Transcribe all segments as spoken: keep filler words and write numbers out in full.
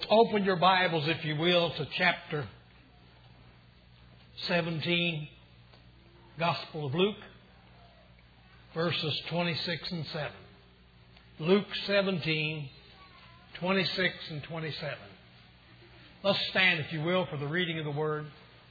Open your Bibles, if you will, to chapter seventeen, Gospel of Luke, verses twenty-six and seven. Luke seventeen, twenty-six and twenty-seven. Let's stand, if you will, for the reading of the Word.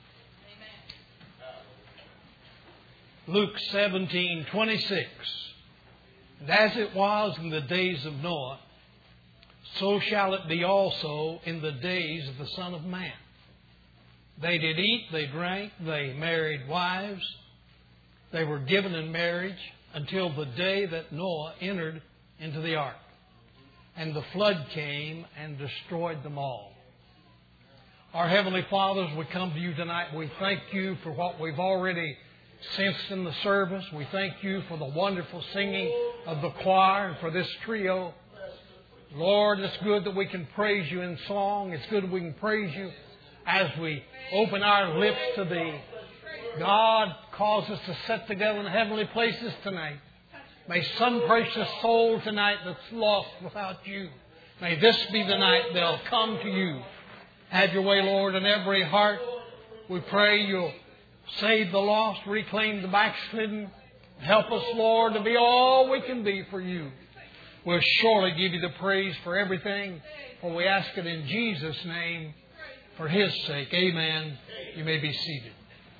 Luke seventeen, twenty-six. And as it was in the days of Noah, so shall it be also in the days of the Son of Man. They did eat, they drank, they married wives. They were given in marriage until the day that Noah entered into the ark. And the flood came and destroyed them all. Our Heavenly Fathers, we come to you tonight. We thank you for what we've already sensed in the service. We thank you for the wonderful singing of the choir and for this trio. Lord, it's good that we can praise you in song. It's good that we can praise you as we open our lips to Thee. God, cause us to sit together in heavenly places tonight. May some precious soul tonight that's lost without you, may this be the night they'll come to you. Have your way, Lord, in every heart. We pray you'll save the lost, reclaim the backslidden. Help us, Lord, to be all we can be for you. We'll surely give you the praise for everything, for we ask it in Jesus' name, for His sake. Amen. You may be seated.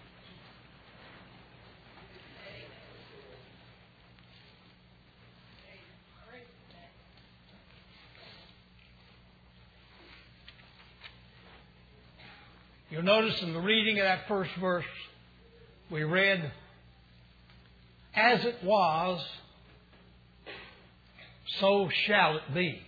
You'll notice in the reading of that first verse, we read, as it was, so shall it be.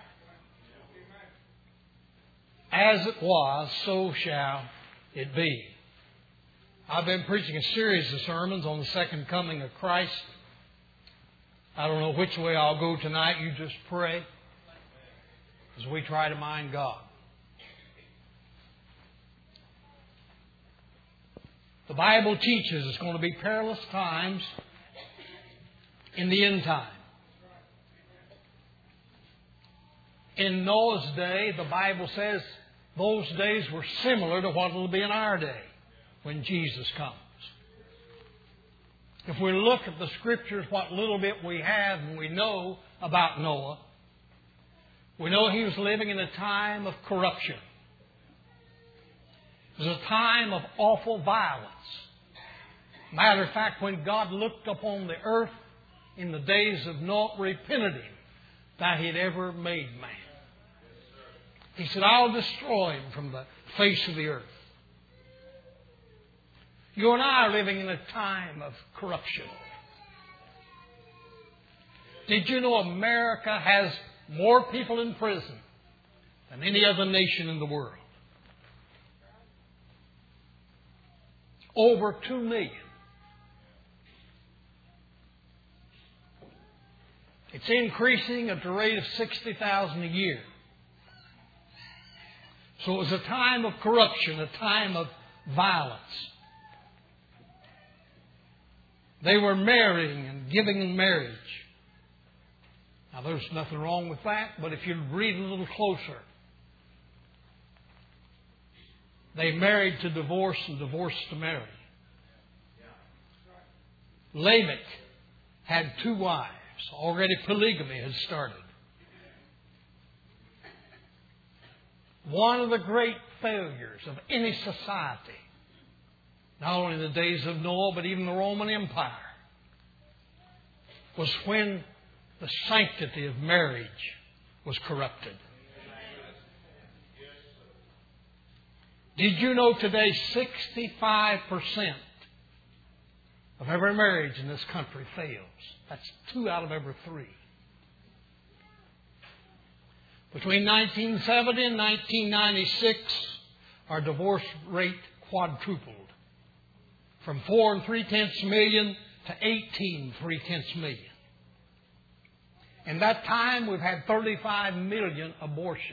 As it was, so shall it be. I've been preaching a series of sermons on the second coming of Christ. I don't know which way I'll go tonight. You just pray as we try to mind God. The Bible teaches it's going to be perilous times in the end time. In Noah's day, the Bible says those days were similar to what will be in our day when Jesus comes. If we look at the Scriptures, what little bit we have and we know about Noah, we know he was living in a time of corruption. It was a time of awful violence. Matter of fact, when God looked upon the earth in the days of Noah, repented Him that He had ever made man. He said, I'll destroy him from the face of the earth. You and I are living in a time of corruption. Did you know America has more people in prison than any other nation in the world? Over two million. It's increasing at the rate of sixty thousand a year. So it was a time of corruption, a time of violence. They were marrying and giving in marriage. Now there's nothing wrong with that, but if you read a little closer, they married to divorce and divorced to marry. Lamech had two wives. Already polygamy had started. One of the great failures of any society, not only in the days of Noah, but even the Roman Empire, was when the sanctity of marriage was corrupted. Did you know today sixty-five percent of every marriage in this country fails? That's two out of every three. Between nineteen seventy and nineteen ninety-six, our divorce rate quadrupled. From four and three-tenths million to eighteen three-tenths million. In that time, we've had thirty-five million abortions.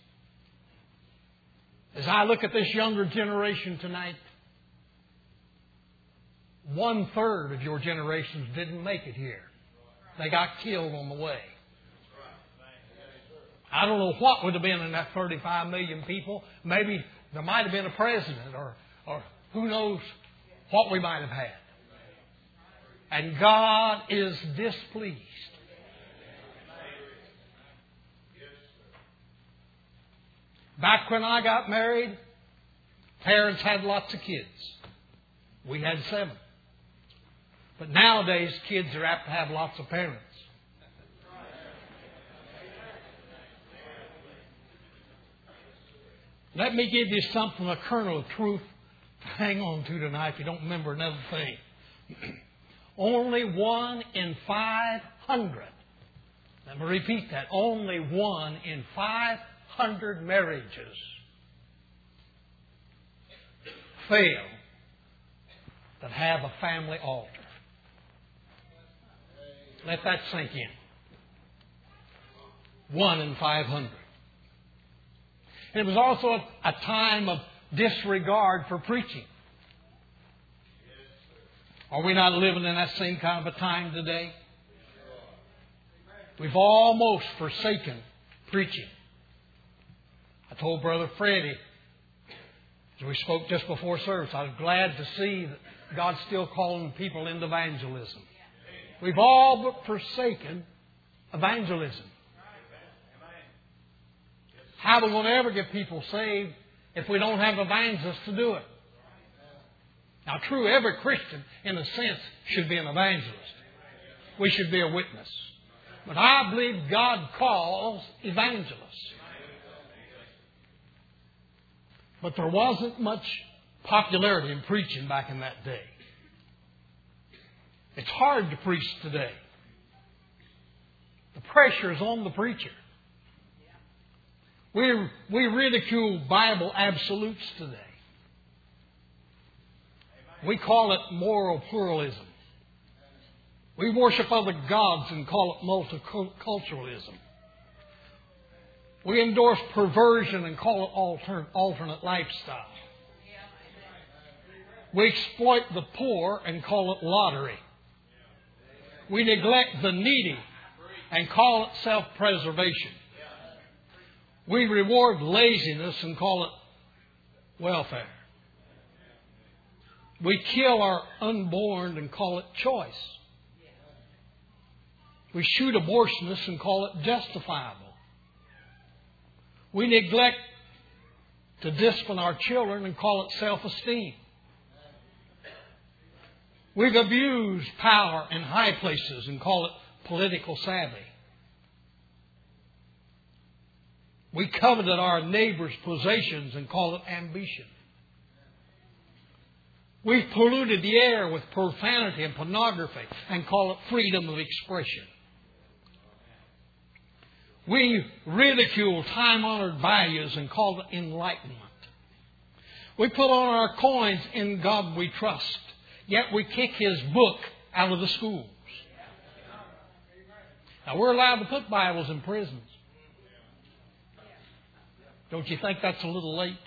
As I look at this younger generation tonight, one-third of your generations didn't make it here. They got killed on the way. I don't know what would have been in that thirty-five million people. Maybe there might have been a president, or, or who knows what we might have had. And God is displeased. Back when I got married, parents had lots of kids. We had seven. But nowadays, kids are apt to have lots of parents. Let me give you something, a kernel of truth to hang on to tonight if you don't remember another thing. Only one in five hundred, let me repeat that, only one in five hundred marriages fail that have a family altar. Let that sink in. One in five hundred. And it was also a, a time of disregard for preaching. Are we not living in that same kind of a time today? We've almost forsaken preaching. I told Brother Freddie, as we spoke just before service, I was glad to see that God's still calling people into evangelism. We've all but forsaken evangelism. How are we going to ever get people saved if we don't have evangelists to do it? Now, true, every Christian, in a sense, should be an evangelist. We should be a witness. But I believe God calls evangelists. But there wasn't much popularity in preaching back in that day. It's hard to preach today. The pressure is on the preacher. We, we ridicule Bible absolutes today. We call it moral pluralism. We worship other gods and call it multiculturalism. We endorse perversion and call it alter, alternate lifestyle. We exploit the poor and call it lottery. We neglect the needy and call it self-preservation. We reward laziness and call it welfare. We kill our unborn and call it choice. We shoot abortionists and call it justifiable. We neglect to discipline our children and call it self-esteem. We've abused power in high places and call it political savvy. We coveted our neighbor's possessions and call it ambition. We've polluted the air with profanity and pornography and call it freedom of expression. We ridicule time-honored values and call it enlightenment. We put on our coins in God we trust, yet we kick His book out of the schools. Now, we're allowed to put Bibles in prisons. Don't you think that's a little late?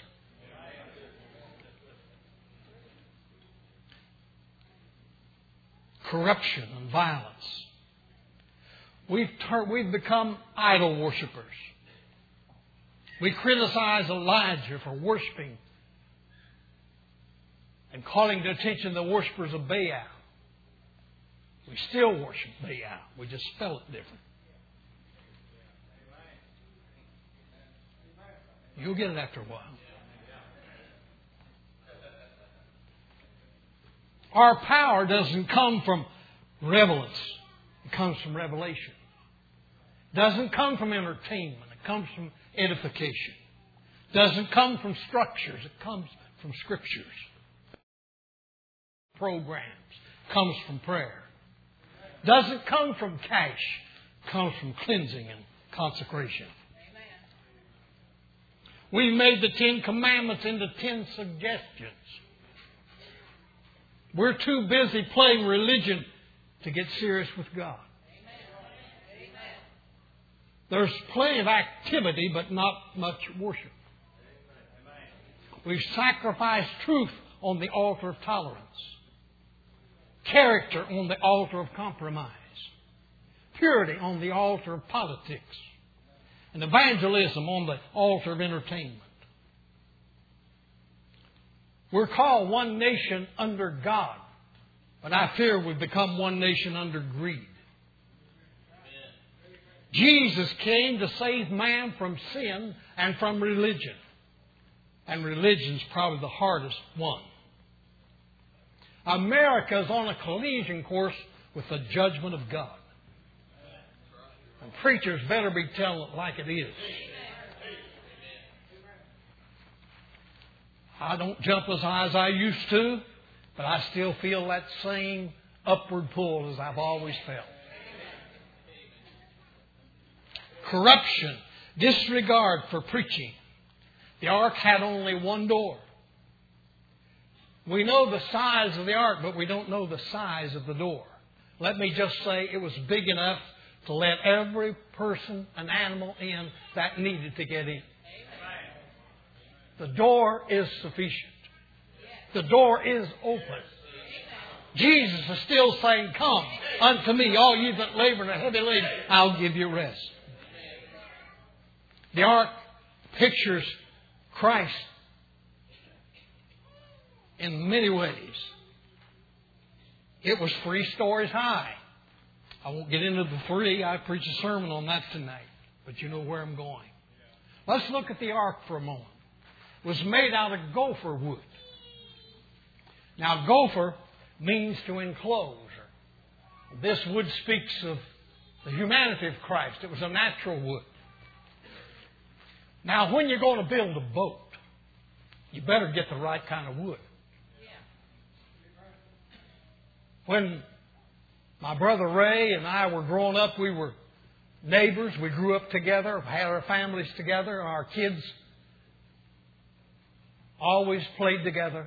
Corruption and violence. We've, tur- we've become idol worshippers. We criticize Elijah for worshiping and calling to attention the worshippers of Baal. We still worship Baal. We just spell it different. You'll get it after a while. Our power doesn't come from relevance. It comes from revelation. It doesn't come from entertainment. It comes from edification. It doesn't come from structures. It comes from scriptures. Programs. It comes from prayer. It doesn't come from cash. It comes from cleansing and consecration. We made the Ten Commandments into ten suggestions. We're too busy playing religion to get serious with God. There's plenty of activity, but not much worship. We've sacrificed truth on the altar of tolerance, character on the altar of compromise, purity on the altar of politics, and evangelism on the altar of entertainment. We're called one nation under God, but I fear we've become one nation under greed. Jesus came to save man from sin and from religion. And religion's probably the hardest one. America is on a collision course with the judgment of God. And preachers better be telling it like it is. I don't jump as high as I used to, but I still feel that same upward pull as I've always felt. Corruption, disregard for preaching. The ark had only one door. We know the size of the ark, but we don't know the size of the door. Let me just say it was big enough to let every person and animal in that needed to get in. The door is sufficient. The door is open. Jesus is still saying, "Come unto me, all you that labor and are heavy laden, I'll give you rest." The ark pictures Christ in many ways. It was three stories high. I won't get into the three. I preach a sermon on that tonight. But you know where I'm going. Let's look at the ark for a moment. It was made out of gopher wood. Now, gopher means to enclose. This wood speaks of the humanity of Christ. It was a natural wood. Now, when you're going to build a boat, you better get the right kind of wood. When my brother Ray and I were growing up, we were neighbors. We grew up together, had our families together. Our kids always played together.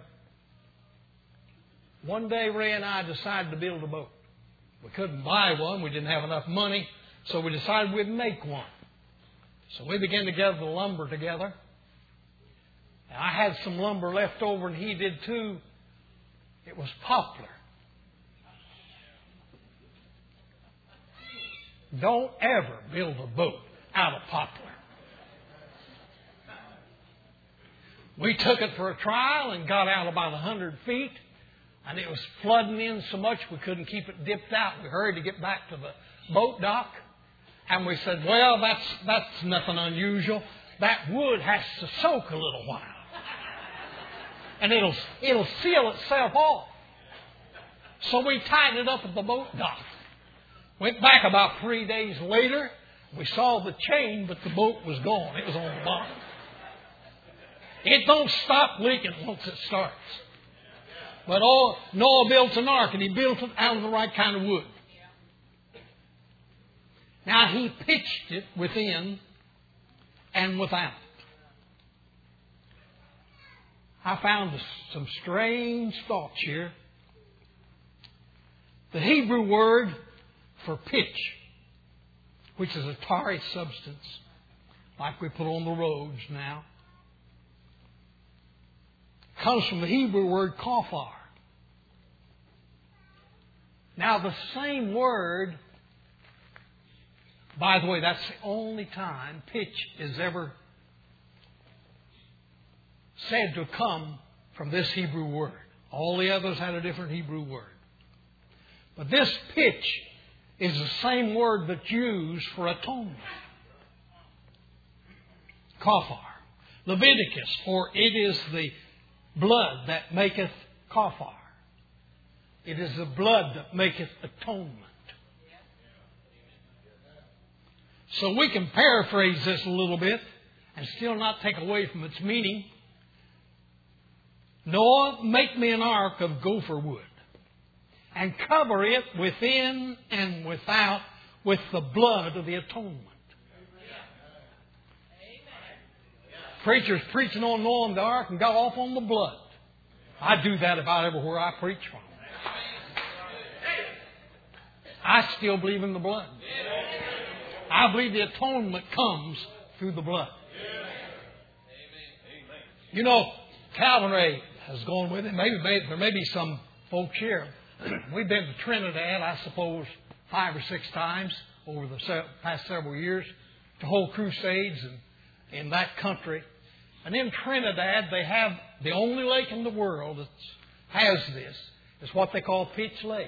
One day, Ray and I decided to build a boat. We couldn't buy one. We didn't have enough money. So we decided we'd make one. So we began to gather the lumber together. And I had some lumber left over, and he did too. It was poplar. Don't ever build a boat out of poplar. We took it for a trial and got out about a hundred feet. And it was flooding in so much we couldn't keep it dipped out. We hurried to get back to the boat dock. And we said, well, that's that's nothing unusual. That wood has to soak a little while. And it'll it'll seal itself off. So we tied it up at the boat dock. Went back about three days later. We saw the chain, but the boat was gone. It was on the bottom. It don't stop leaking once it starts. But Noah built an ark, and he built it out of the right kind of wood. Now, he pitched it within and without. I found some strange thoughts here. The Hebrew word for pitch, which is a tarry substance, like we put on the roads now, comes from the Hebrew word kafar. Now, the same word, by the way, that's the only time pitch is ever said to come from this Hebrew word. All the others had a different Hebrew word. But this pitch is the same word that's used for atonement. Kafar. Leviticus, for it is the blood that maketh kafar. It is the blood that maketh atonement. So we can paraphrase this a little bit and still not take away from its meaning. Noah, make me an ark of gopher wood, and cover it within and without with the blood of the atonement. Preachers preaching on Noah and the ark and got off on the blood. I do that about everywhere I preach from. I still believe in the blood. I believe the atonement comes through the blood. You know, Calvin Ray has gone with it. Maybe, maybe there may be some folks here. We've been to Trinidad, I suppose, five or six times over the past several years to hold crusades in, in that country. And in Trinidad, they have the only lake in the world that has this. It's what they call Pitch Lake.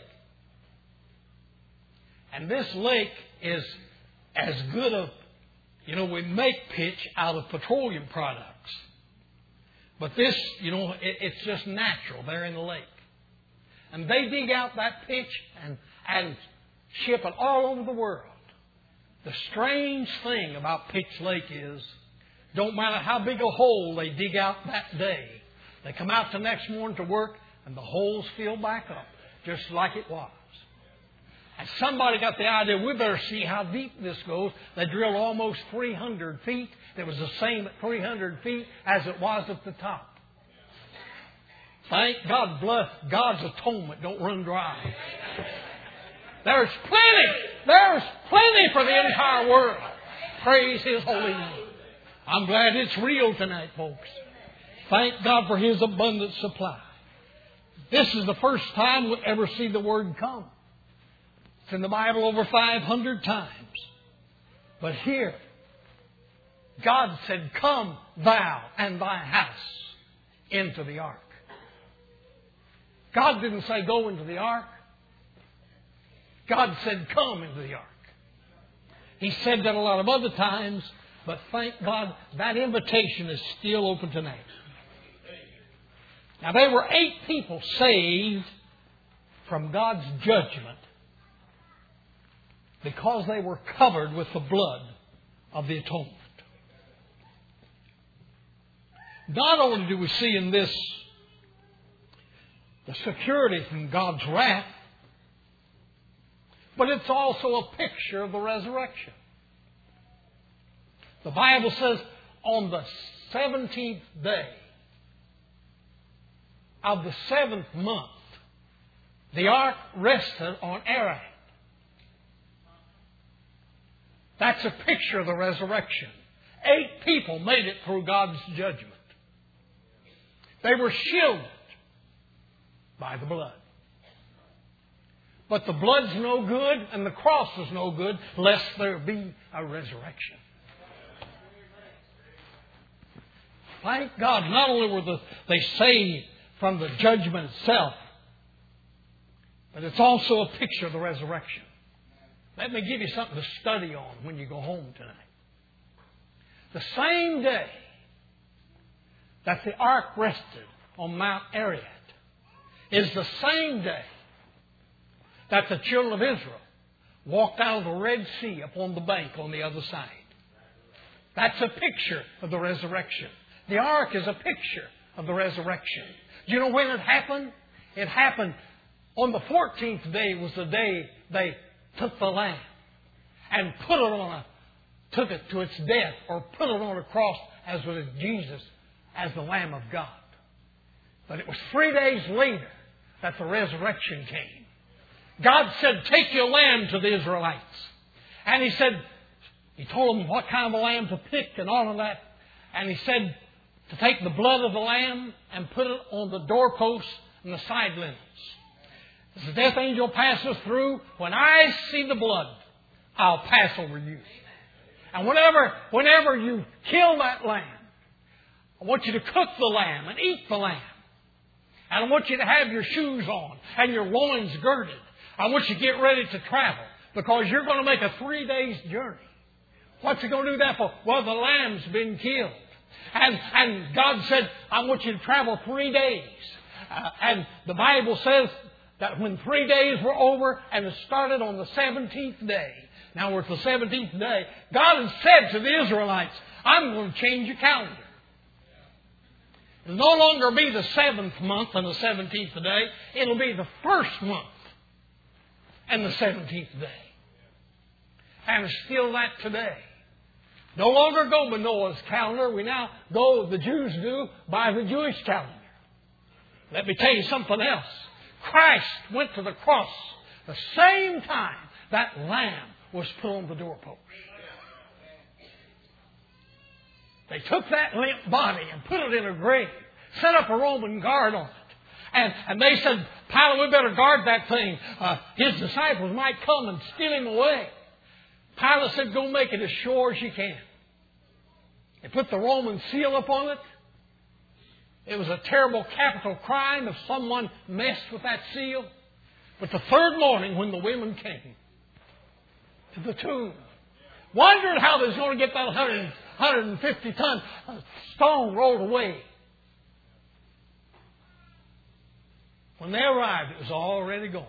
And this lake is as good a, you know, we make pitch out of petroleum products. But this, you know, it, it's just natural there in the lake. And they dig out that pitch and, and ship it all over the world. The strange thing about Pitch Lake is, don't matter how big a hole they dig out that day, they come out the next morning to work and the hole's filled back up, just like it was. And somebody got the idea, we better see how deep this goes. They drilled almost three hundred feet. It was the same at three hundred feet as it was at the top. Thank God, blood, God's atonement don't run dry. There's plenty. There's plenty for the entire world. Praise His holy name. I'm glad it's real tonight, folks. Thank God for His abundant supply. This is the first time we'll ever see the word come. It's in the Bible over five hundred times. But here, God said, come thou and thy house into the ark. God didn't say go into the ark. God said come into the ark. He said that a lot of other times, but thank God that invitation is still open tonight. Now there were eight people saved from God's judgment because they were covered with the blood of the atonement. Not only do we see in this the security from God's wrath, but it's also a picture of the resurrection. The Bible says on the seventeenth day of the seventh month, the ark rested on Ararat. That's a picture of the resurrection. Eight people made it through God's judgment. They were shielded by the blood. But the blood's no good and the cross is no good lest there be a resurrection. Thank God, not only were the, they saved from the judgment itself, but it's also a picture of the resurrection. Let me give you something to study on when you go home tonight. The same day that the ark rested on Mount Ararat is the same day that the children of Israel walked out of the Red Sea upon the bank on the other side. That's a picture of the resurrection. The ark is a picture of the resurrection. Do you know when it happened? It happened on the fourteenth day was the day they took the lamb and put it on a, took it to its death or put it on a cross as with Jesus as the Lamb of God. But it was three days later that the resurrection came. God said, take your lamb to the Israelites. And He said, He told them what kind of a lamb to pick and all of that. And He said to take the blood of the lamb and put it on the doorposts and the side lintels. As the death angel passes through, when I see the blood, I'll pass over you. And whenever, whenever you kill that lamb, I want you to cook the lamb and eat the lamb. And I want you to have your shoes on and your loins girded. I want you to get ready to travel because you're going to make a three days journey. What's He going to do that for? Well, the lamb's been killed. And, and God said, I want you to travel three days. Uh, and the Bible says that when three days were over and it started on the seventeenth day. Now we're at the seventeenth day. God had said to the Israelites, I'm going to change your calendar. It'll no longer be the seventh month and the seventeenth day. It'll be the first month and the seventeenth day. And it's still that today. No longer go by Noah's calendar. We now go, the Jews do, by the Jewish calendar. Let me tell you something else. Christ went to the cross the same time that lamb was put on the doorpost. They took that limp body and put it in a grave, set up a Roman guard on it. And, and they said, Pilate, we better guard that thing. Uh, his disciples might come and steal him away. Pilate said, go make it as sure as you can. They put the Roman seal upon it. It was a terrible capital crime if someone messed with that seal. But the third morning when the women came to the tomb, wondered how they was going to get that one hundred, one hundred fifty ton stone rolled away. When they arrived, it was already gone.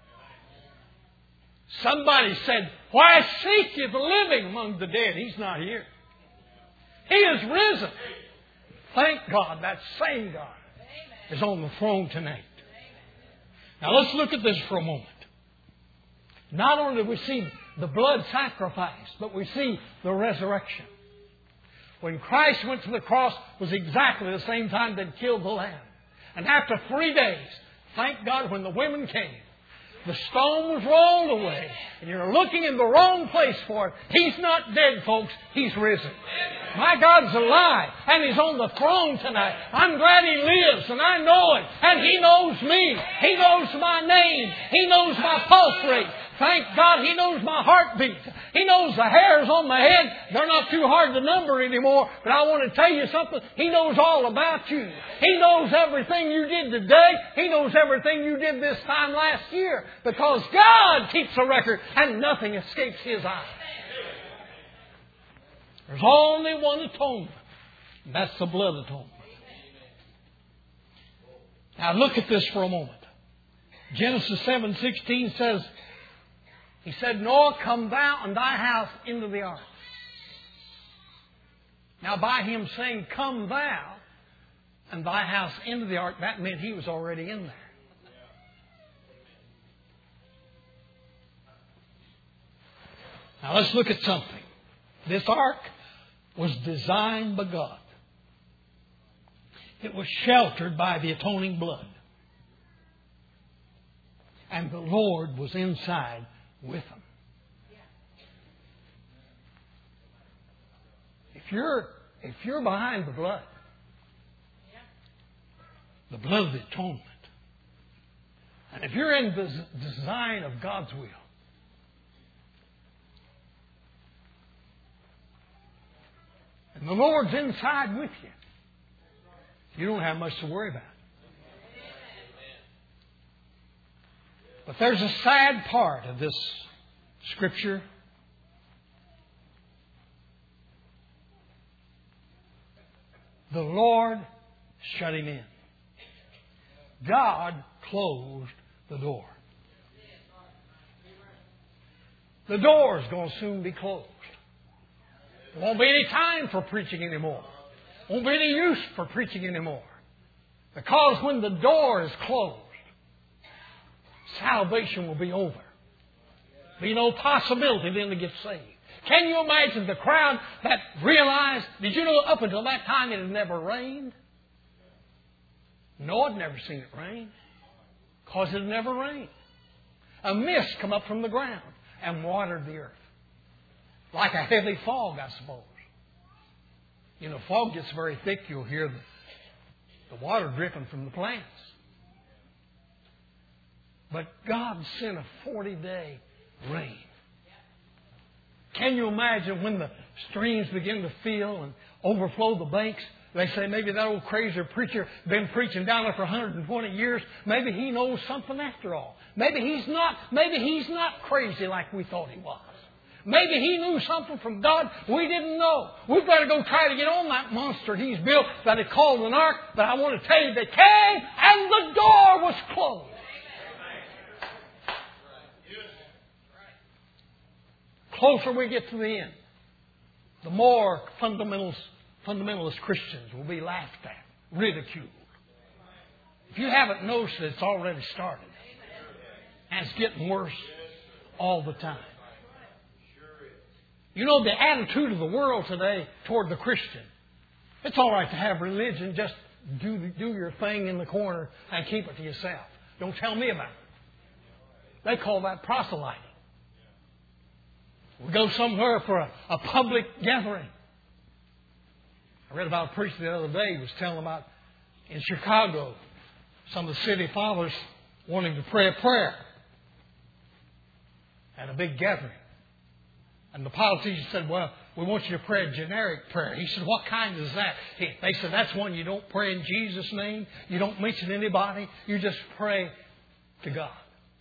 Somebody said, why seek ye the living among the dead? He's not here. He is risen. Thank God that same God is on the throne tonight. Now let's look at this for a moment. Not only do we see the blood sacrifice, but we see the resurrection. When Christ went to the cross was exactly the same time they'd killed the lamb. And after three days, thank God, when the women came, the stone was rolled away. And you're looking in the wrong place for it. He's not dead, folks. He's risen. My God's alive. And He's on the throne tonight. I'm glad He lives. And I know it. And He knows me. He knows my name. He knows my pulse rate. Thank God He knows my heartbeat. He knows the hairs on my head. They're not too hard to number anymore. But I want to tell you something. He knows all about you. He knows everything you did today. He knows everything you did this time last year. Because God keeps a record and nothing escapes His eye. There's only one atonement. And that's the blood atonement. Now look at this for a moment. Genesis seven sixteen says, He said, Noah, come thou and thy house into the ark. Now by Him saying, come thou and thy house into the ark, that meant He was already in there. Now let's look at something. This ark was designed by God. It was sheltered by the atoning blood. And the Lord was inside with them. If you're if you're behind the blood, the blood of the atonement, and if you're in the design of God's will, and the Lord's inside with you, you don't have much to worry about. But there's a sad part of this Scripture. The Lord shut Him in. God closed the door. The door is going to soon be closed. There won't be any time for preaching anymore. Won't be any use for preaching anymore. Because when the door is closed, salvation will be over. Be no possibility then to get saved. Can you imagine the crowd that realized, did you know up until that time it had never rained? Noah had never seen it rain. Because it had never rained. A mist come up from the ground and watered the earth. Like a heavy fog, I suppose. You know, fog gets very thick, you'll hear the, the water dripping from the plants. But God sent a forty-day rain. Can you imagine when the streams begin to fill and overflow the banks? They say maybe that old crazy preacher been preaching down there for one hundred twenty years. Maybe he knows something after all. Maybe he's not, maybe he's not crazy like we thought he was. Maybe he knew something from God we didn't know. We've got to go try to get on that monster he's built that he called an ark. But I want to tell you, they came and the door was closed. Closer we get to the end, the more fundamentalist, fundamentalist Christians will be laughed at, ridiculed. If you haven't noticed it, it's already started. And it's getting worse all the time. You know, the attitude of the world today toward the Christian, it's all right to have religion, just do, do your thing in the corner and keep it to yourself. Don't tell me about it. They call that proselyting. We go somewhere for a, a public gathering. I read about a preacher the other day who was telling about in Chicago, some of the city fathers wanting to pray a prayer at a big gathering. And the politician said, well, we want you to pray a generic prayer. He said, what kind is that? He, they said, that's one you don't pray in Jesus' name. You don't mention anybody. You just pray to God.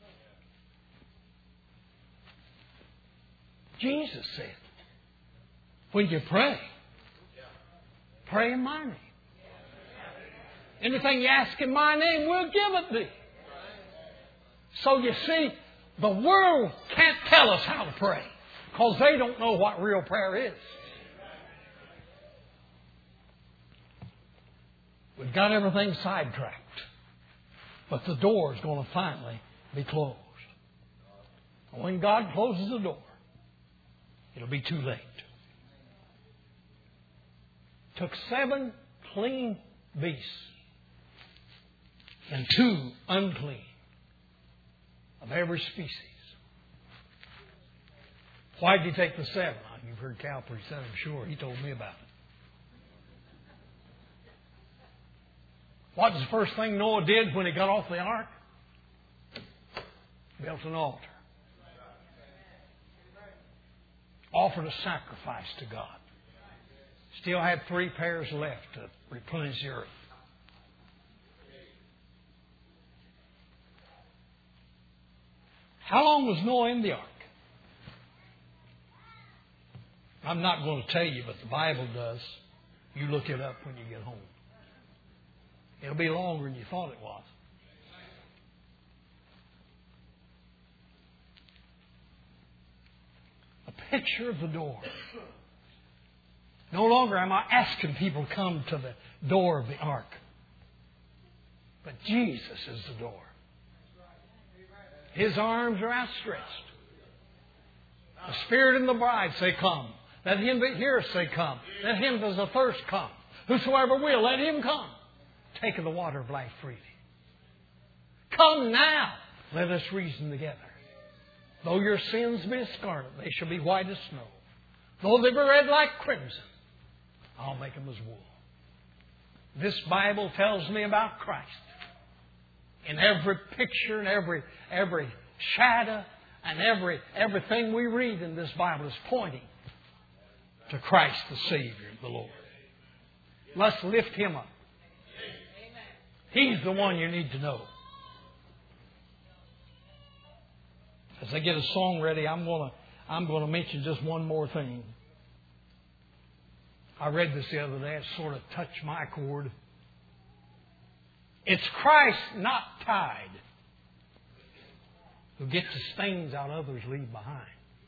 Jesus said, when you pray, pray in my name. Anything you ask in my name, we'll give it thee. So you see, the world can't tell us how to pray because they don't know what real prayer is. We've got everything sidetracked. But the door is going to finally be closed. When God closes the door, it'll be too late. Took seven clean beasts and two unclean of every species. Why did he take the seven? You've heard Calvary said, I'm sure. He told me about it. What was the first thing Noah did when he got off the ark? Built an altar. Offered a sacrifice to God. Still had three pairs left to replenish the earth. How long was Noah in the ark? I'm not going to tell you, but the Bible does. You look it up when you get home. It'll be longer than you thought it was. A picture of the door. No longer am I asking people to come to the door of the ark. But Jesus is the door. His arms are outstretched. The Spirit and the bride say, come. Let him that heareth say, come. Let him that is athirst come. Whosoever will, let him come. Take of the water of life freely. Come now. Let us reason together. Though your sins be as scarlet, they shall be white as snow. Though they be red like crimson, I'll make them as wool. This Bible tells me about Christ. In every picture and every every shadow and every everything we read in this Bible is pointing to Christ the Savior, the Lord. Let's lift Him up. He's the one you need to know. As I get a song ready, I'm going to I'm going to mention just one more thing. I read this the other day. It sort of touched my chord. It's Christ, not tide, who gets the stains out others leave behind.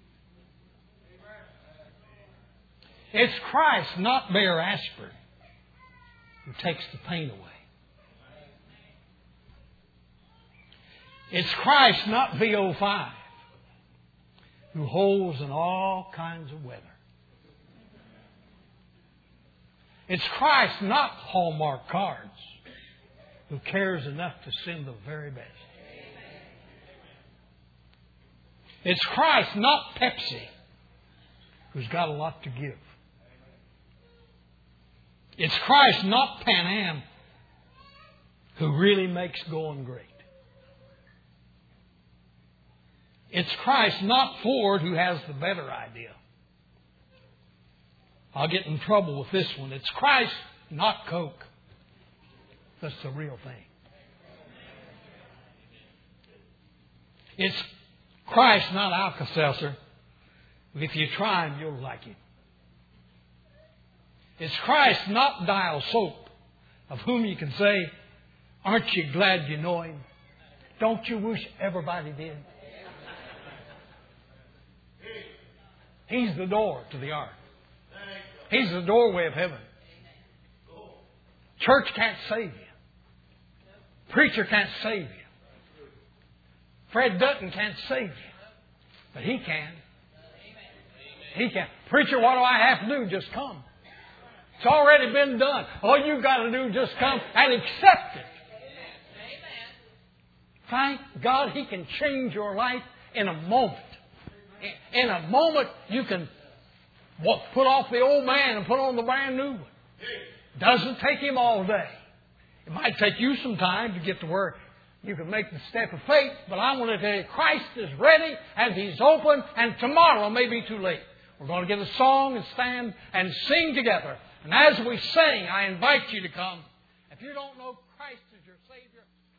It's Christ, not bare aspirin, who takes the pain away. It's Christ, not V O five, who holds in all kinds of weather. It's Christ, not Hallmark cards, who cares enough to send the very best. It's Christ, not Pepsi, who's got a lot to give. It's Christ, not Pan Am, who really makes going great. It's Christ, not Ford, who has the better idea. I'll get in trouble with this one. It's Christ, not Coke. That's the real thing. It's Christ, not Alka-Seltzer. If you try him, you'll like him. It's Christ, not Dial soap, of whom you can say, aren't you glad you know Him? Don't you wish everybody did? He's the door to the ark. He's the doorway of heaven. Church can't save you. Preacher can't save you. Fred Dutton can't save you. But He can. He can. Preacher, what do I have to do? Just come. It's already been done. All you've got to do is just come and accept it. Thank God He can change your life in a moment. In a moment, you can put off the old man and put on the brand new one. Doesn't take Him all day. It might take you some time to get to where you can make the step of faith, but I want to tell you, Christ is ready and He's open, and tomorrow may be too late. We're going to get a song and stand and sing together. And as we sing, I invite you to come. If you don't know Christ as your Savior,